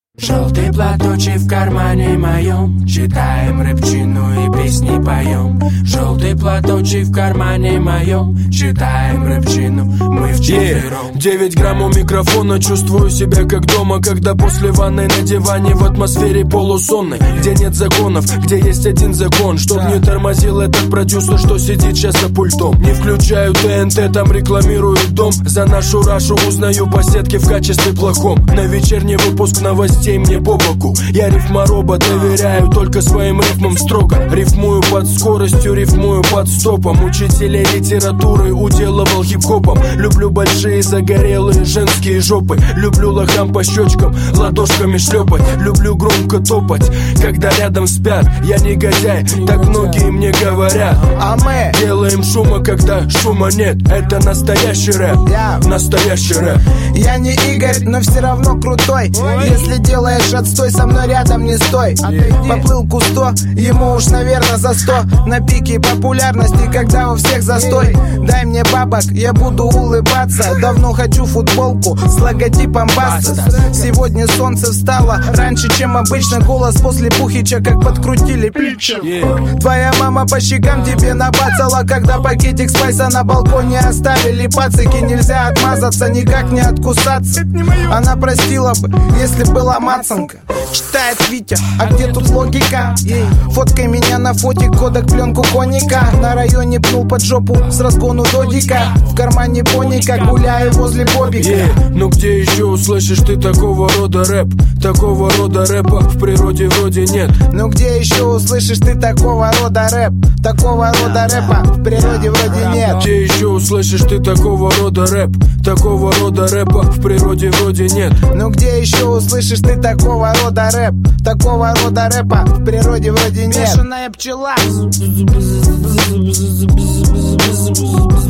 Желтый платочек в кармане моем, читаем рэпчину и песни поем. Желтый платочек в кармане моем, читаем рэпчину, мы вчетвером. 9 грамм у микрофона, чувствую себя как дома, когда после ванной на диване в атмосфере полусонной, где нет законов, где есть один закон, чтоб не тормозил этот продюсер, что сидит сейчас за пультом. Не включаю ТНТ, там рекламируют дом. За нашу Рашу узнаю по сетке в качестве плохом. На вечерний выпуск новостей мне по боку. Я рифморобот, доверяю только своим рифмам строго. Рифмую под скоростью, рифмую под стопом. Учителей литературы уделывал хип-хопом. Люблю большие загорелые женские жопы. Люблю лохам по щечкам ладошками шлепать. Люблю громко топать, когда рядом спят. Я негодяй, так многие мне говорят. А мы делаем шума, когда шума нет. Это настоящий рэп, настоящий рэп. Я не Игорь, но все равно крутой. Если делаешь отстой, со мной рядом не стой. Поплыл Кусто, ему уж, наверное, за 100. На пике популярности, когда у всех застой. Дай мне бабок, я буду улыбаться. Давно хочу футболку с логотипом Баста. Сегодня солнце встало раньше, чем обычно. Голос после Пухича, как подкрутили пича. Твоя мама по щекам тебе набацала, когда пакетик спайса на балконе оставили. Пацики, нельзя отмазаться, никак не откусаться. Она простила бы, если была мацанка. Читает Витя, а где тут логика? Фоткай меня на фотик, кодек, пленку коника. На районе пнул под жопу с разгону додика. В кармане поника, гуляю возле бобика. Ну где еще услышишь ты такого рода рэп? Такого рода рэпа в природе вроде нет. Ну где еще услышишь ты такого рода рэп? Такого рода рэпа в природе вроде нет. Где еще услышишь ты такого рода рэп? Такого рода рэпа в природе вроде нет. Ну где еще услышишь ты такого рода рэп? Такого рода рэпа в природе вроде нет. Бешеная пчела.